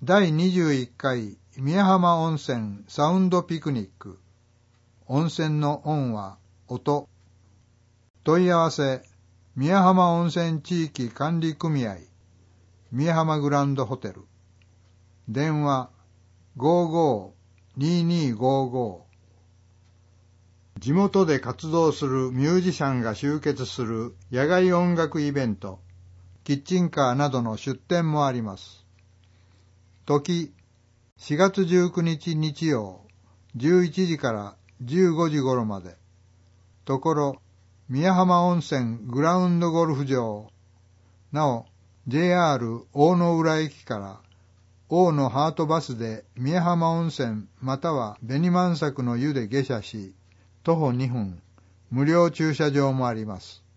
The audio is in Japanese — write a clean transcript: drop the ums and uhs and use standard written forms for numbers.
第21回宮浜温泉サウンドピクニック。温泉の温は音。問い合わせ、宮浜温泉地域管理組合宮浜グランドホテル。電話 55-2255。地元で活動するミュージシャンが集結する野外音楽イベント、キッチンカーなどの出店もあります。時、4月19日日曜、11時から15時頃まで。ところ、宮浜温泉グラウンドゴルフ場。なお、JR 大野浦駅から大野ハートバスで宮浜温泉または紅満作の湯で下車し、徒歩2分、無料駐車場もあります。